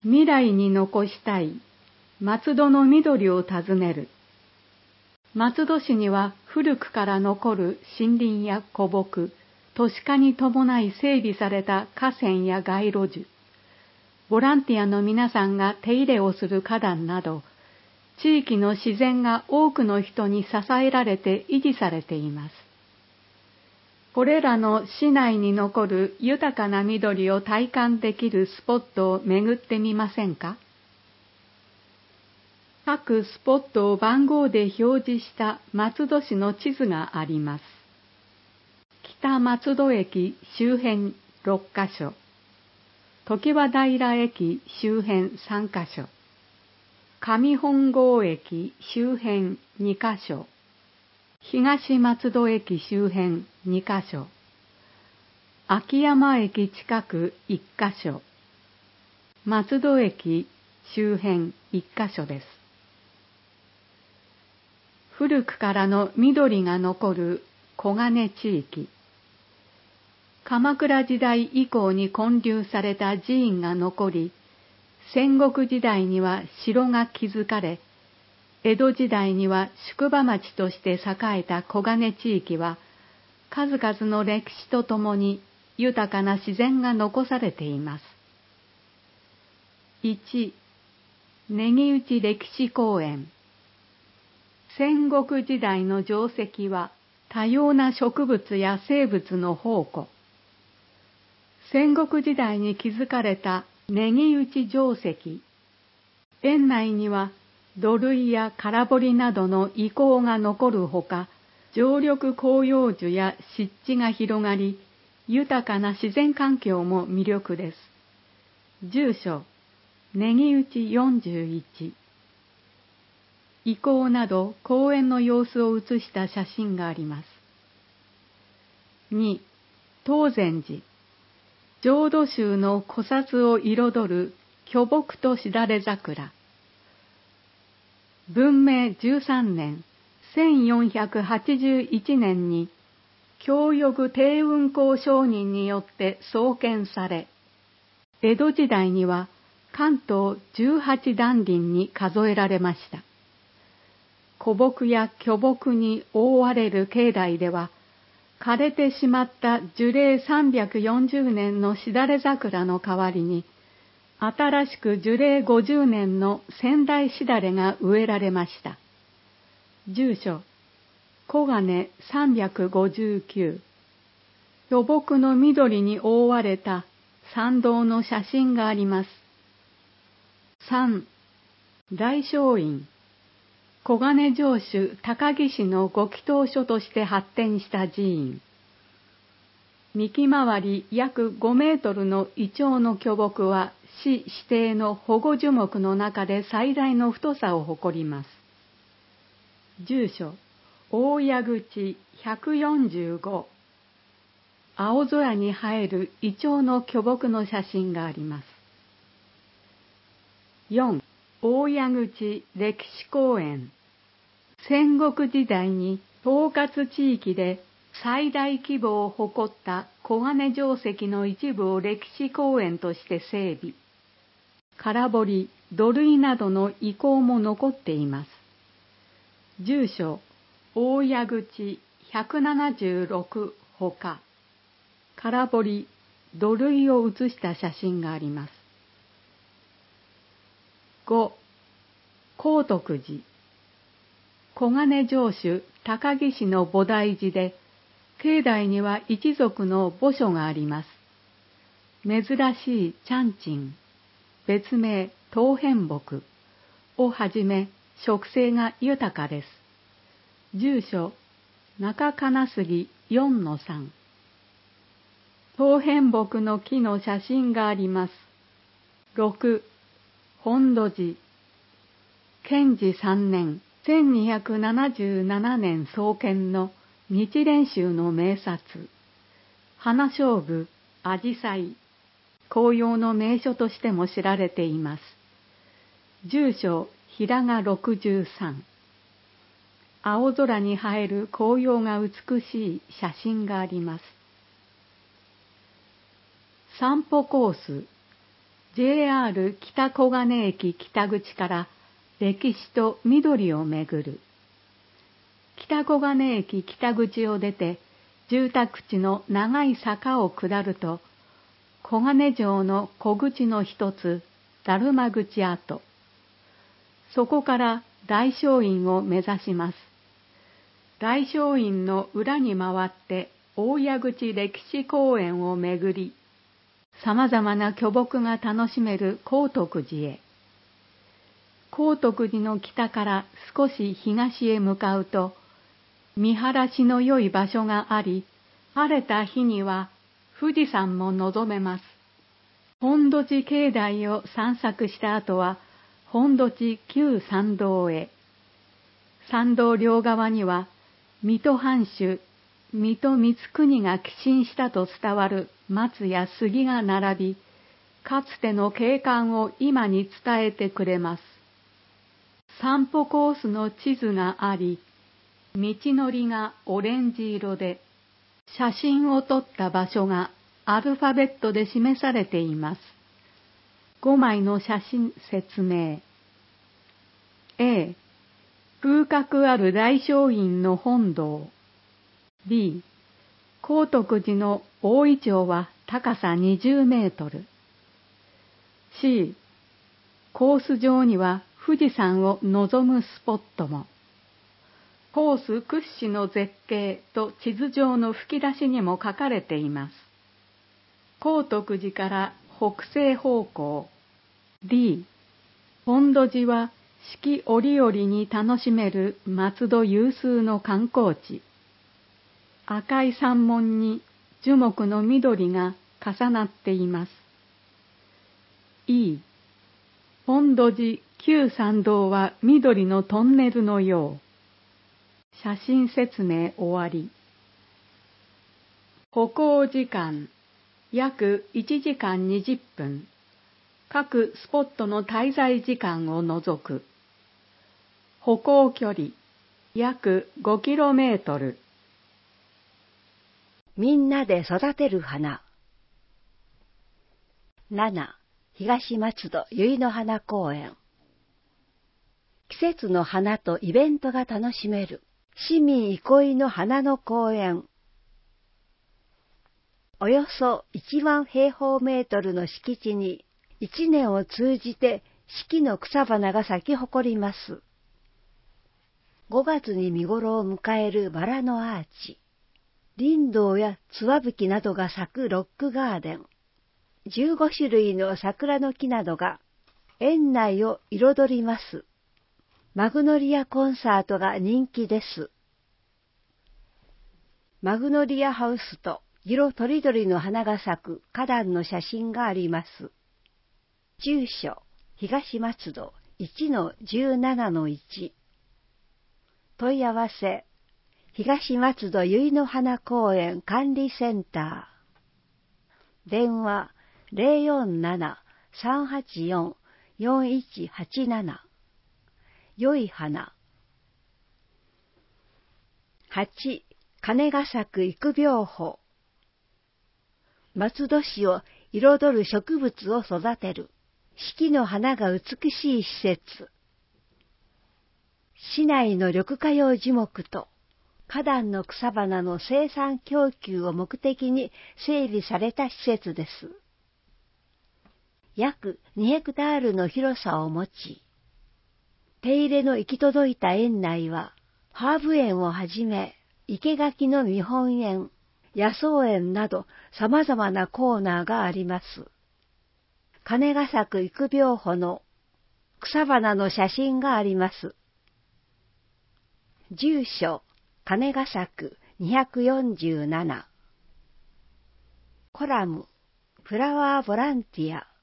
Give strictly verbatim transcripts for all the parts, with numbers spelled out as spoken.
未来に残したい松戸の緑を訪ねる。松戸市には古くから残る森林や古木、都市化に伴い整備された河川や街路樹、ボランティアの皆さんが手入れをする花壇など、地域の自然が多くの人に支えられて維持されています。これらの市内に残る豊かな緑を体感できるスポットを巡ってみませんか？各スポットを番号で表示した松戸市の地図があります。北松戸駅周辺ろっかしょ、常盤平駅周辺さんかしょ、上本郷駅周辺にかしょ、東松戸駅周辺にかしょ、秋山駅近くいっかしょ、松戸駅周辺いっかしょです。古くからの緑が残る小金地域。鎌倉時代以降に建立された寺院が残り、戦国時代には城が築かれ、江戸時代には宿場町として栄えた小金地域は、数々の歴史とともに豊かな自然が残されています。いち. 根木内歴史公園。戦国時代の城跡は多様な植物や生物の宝庫。戦国時代に築かれた根木内城跡。園内には土塁や空堀などの遺構が残るほか、常緑広葉樹や湿地が広がり、豊かな自然環境も魅力です。住所、根木内よんじゅういち。遺構など公園の様子を写した写真があります。に. 東禅寺。浄土宗の古刹を彩る巨木としだれ桜。文明じゅうさんねん、せんよんひゃくはちじゅういちねんに教育帝運公上人によって創建され、江戸時代には関東じゅうはちだんりんに数えられました。古木や巨木に覆われる境内では、枯れてしまった樹齢さんびゃくよんじゅうねんのしだれ桜の代わりに、新しく樹齢ごじゅうねんの仙台しだれが植えられました。住所、小金さんびゃくごじゅうきゅう。巨木の緑に覆われた参道の写真があります。さん. 大聖院。小金城主高木氏のご祈祷所として発展した寺院。幹回り約ごメートルのイチョウの巨木は市指定の保護樹木の中で最大の太さを誇ります。住所、大谷口ひゃくよんじゅうご。青空に映えるイチョウの巨木の写真があります。よん. 大谷口歴史公園。戦国時代に統括地域で最大規模を誇った小金城跡の一部を歴史公園として整備。空堀、土塁などの遺構も残っています。住所、大谷口ひゃくななじゅうろくほか、空堀、土塁を写した写真があります。ご. 高徳寺。小金城主高木氏の菩提寺で、境内には一族の墓所があります。珍しいちゃんちん、別名東変木をはじめ植生が豊かです。住所、中金杉よんのさん。東変木の木の写真があります。ろく. 本土寺。建治さんねん、せんにひゃくななじゅうななねん創建の日蓮宗の名刹。花菖蒲、アジサイ、紅葉の名所としても知られています。住所、平賀ろくじゅうさん。青空に映える紅葉が美しい写真があります。散歩コース。 ジェイアール 北小金駅北口から歴史と緑を巡る。北小金駅北口を出て住宅地の長い坂を下ると、小金城の小口の一つ、だるま口跡。そこから大聖院を目指します。大聖院の裏に回って大谷口歴史公園を巡り、様々な巨木が楽しめる高徳寺へ。高徳寺の北から少し東へ向かうと、見晴らしの良い場所があり、晴れた日には富士山も望めます。本土地境内を散策した後は、本土地旧参道へ。参道両側には、水戸藩主、水戸光圀が寄進したと伝わる松や杉が並び、かつての景観を今に伝えてくれます。散歩コースの地図があり、道のりがオレンジ色で、写真を撮った場所がアルファベットで示されています。ごまいの写真説明。A、風格ある大聖院の本堂。B、高徳寺の大イチョウは高さにじゅうメートル。C、コース上には富士山を望むスポットも。コース屈指の絶景と地図上の吹き出しにも書かれています。高徳寺から北西方向。D、本土寺は四季折々に楽しめる松戸有数の観光地。赤い山門に樹木の緑が重なっています。E、本土寺旧参道は緑のトンネルのよう。写真説明終わり。歩行時間約いちじかんにじゅっぷん。各スポットの滞在時間を除く。歩行距離約ごキロメートル。 みんなで育てる花。なな、東松戸由比の花公園。季節の花とイベントが楽しめる市民憩いの花の公園。およそいちまんへいほうメートルの敷地にいちねんを通じて四季の草花が咲き誇ります。ごがつに見頃を迎えるバラのアーチ、林道やツワブキなどが咲くロックガーデン、じゅうごしゅるいの桜の木などが園内を彩ります。マグノリアコンサートが人気です。マグノリアハウスと色とりどりの花が咲く花壇の写真があります。住所、東松戸 いちのじゅうななのいち。問い合わせ、東松戸由比の花公園管理センター。電話 ゼロよんなな さんはちよん よんいちはちなな。良い花。はち、金が咲く育苗法。松戸市を彩る植物を育てる四季の花が美しい施設。市内の緑化用樹木と花壇の草花の生産供給を目的に整備された施設です。約にヘクタールの広さを持ち、手入れの行き届いた園内は、ハーブ園をはじめ、生垣の見本園、野草園など様々なコーナーがあります。金が咲く育苗穂の草花の写真があります。住所、金が咲くにひゃくよんじゅうなな。コラム、フラワーボランティア。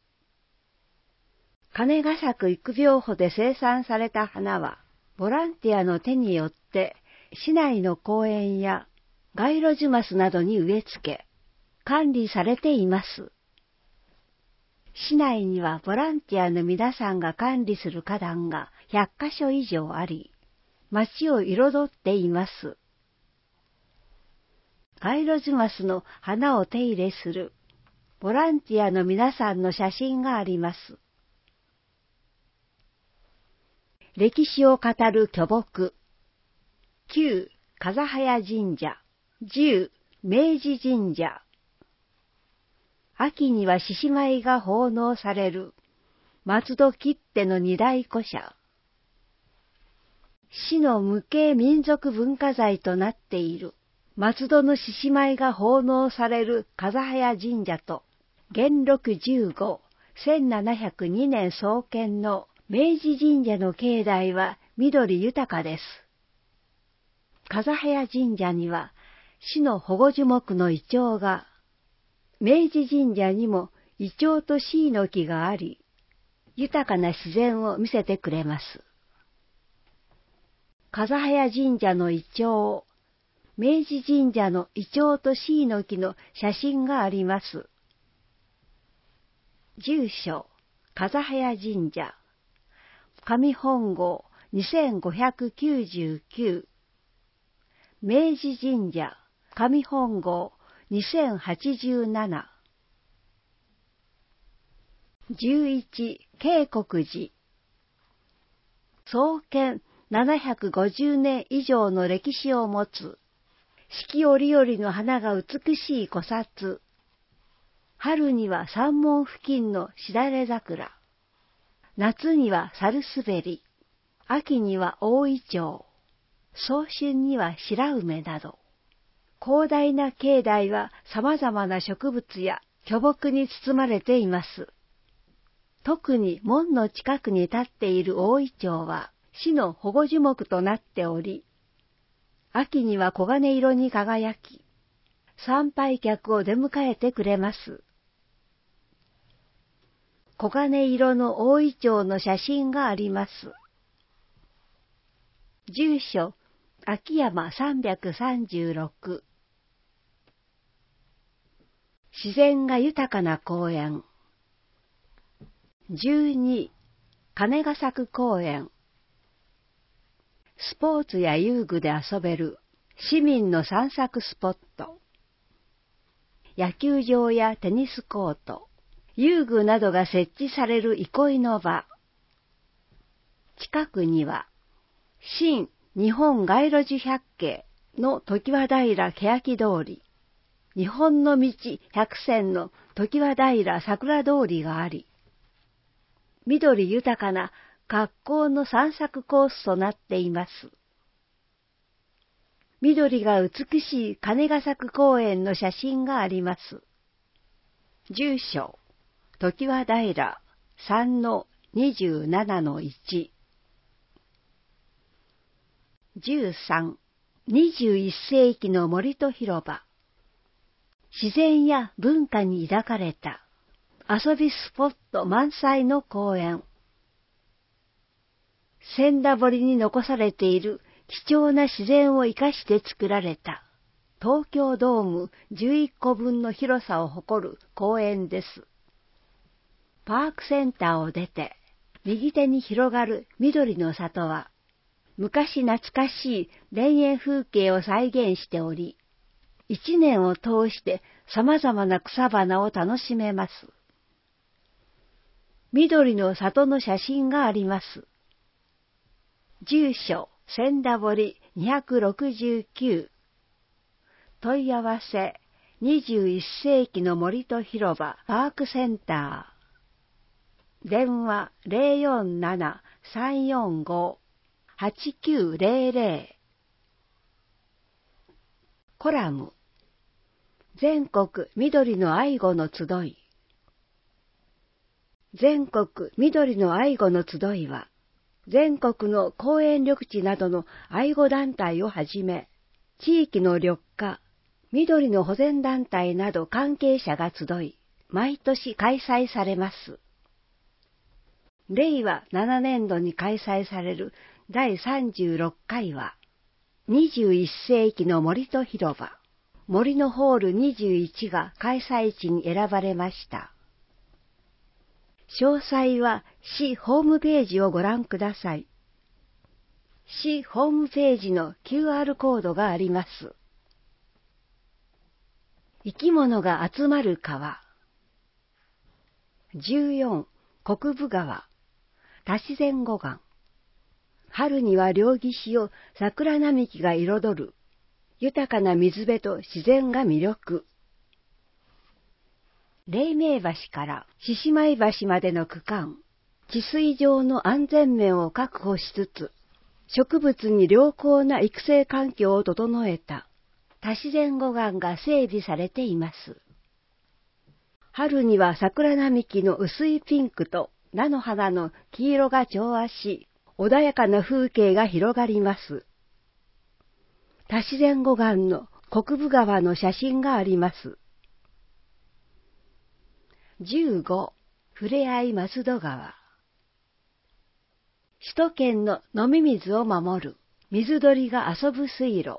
金が咲く育苗穂で生産された花は、ボランティアの手によって市内の公園や街路樹マスなどに植え付け、管理されています。市内にはボランティアの皆さんが管理する花壇がひゃっかしょ以上あり、街を彩っています。街路樹マスの花を手入れするボランティアの皆さんの写真があります。歴史を語る巨木。きゅう、風早神社。じゅう、明治神社。秋には獅子舞が奉納される。松戸きっての二大古社。市の無形民族文化財となっている。松戸の獅子舞が奉納される風早神社と、元禄じゅうご、せんななひゃくにねん創建の明治神社の境内は緑豊かです。風早神社には市の保護樹木のイチョウが、明治神社にもイチョウとシイの木があり、豊かな自然を見せてくれます。風早神社のイチョウ、明治神社のイチョウとシイの木の写真があります。住所、風早神社。上本郷にせんごひゃくきゅうじゅうきゅう。明治神社、上本郷にせんはちじゅうなな。じゅういち、慶国寺。創建ななひゃくごじゅうねん以上の歴史を持つ、四季折々の花が美しい古刹。春には山門付近のしだれ桜。夏には猿滑り。秋には大イチョウ。早春には白梅など。広大な境内は様々な植物や巨木に包まれています。特に門の近くに立っている大イチョウは市の保護樹木となっており、秋には黄金色に輝き、参拝客を出迎えてくれます。黄金色の大イチョウの写真があります。住所、秋山さんびゃくさんじゅうろく。自然が豊かな公園。じゅうに、金が咲く公園。スポーツや遊具で遊べる市民の散策スポット。野球場やテニスコート、遊具などが設置される憩いの場。近くには、新日本街路樹百景の常盤平欅通り、日本の道百選の常盤平桜通りがあり、緑豊かな格好の散策コースとなっています。緑が美しい金が咲く公園の写真があります。住所、常盤平 さんのにじゅうななのいち。じゅうさん、にじゅういっ世紀の森と広場。自然や文化に抱かれた遊びスポット満載の公園。千駄堀に残されている貴重な自然を生かして作られた東京ドームじゅういっこぶんの広さを誇る公園です。パークセンターを出て右手に広がる緑の里は昔懐かしい田園風景を再現しており、一年を通して様々な草花を楽しめます。緑の里の写真があります。住所、千駄堀にひゃくろくじゅうきゅう。問い合わせ、にじゅういっ世紀の森と広場パークセンター。電話 ゼロよんなな さんよんご はちきゅうゼロゼロ。コラム。全国緑の愛護の集い。全国緑の愛護の集いは、全国の公園緑地などの愛護団体をはじめ、地域の緑化、緑の保全団体など関係者が集い、毎年開催されます。れいわななねんどに開催されるだいさんじゅうろっかいは、にじゅういっ世紀の森と広場、森のホールにじゅういちが開催地に選ばれました。詳細は市ホームページをご覧ください。市ホームページの キューアール コードがあります。生き物が集まる川。 じゅうよん、国分川、足前護岸。春には両岸を桜並木が彩る、豊かな水辺と自然が魅力。黎明橋から獅子舞橋までの区間、治水上の安全面を確保しつつ、植物に良好な育成環境を整えた足前護岸が整備されています。春には桜並木の薄いピンクと菜の花の黄色が調和し、穏やかな風景が広がります。足前護岸の国分川の写真があります。じゅうご、ふれあい松戸川。首都圏の飲み水を守る水鳥が遊ぶ水路。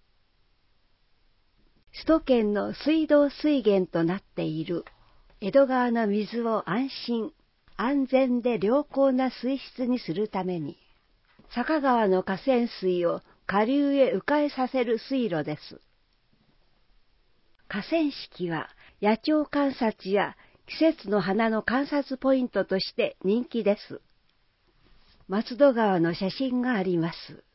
首都圏の水道水源となっている江戸川の水を安心、安全で良好な水質にするために、坂川の河川水を下流へ迂回させる水路です。河川敷は野鳥観察や季節の花の観察ポイントとして人気です。松戸川の写真があります。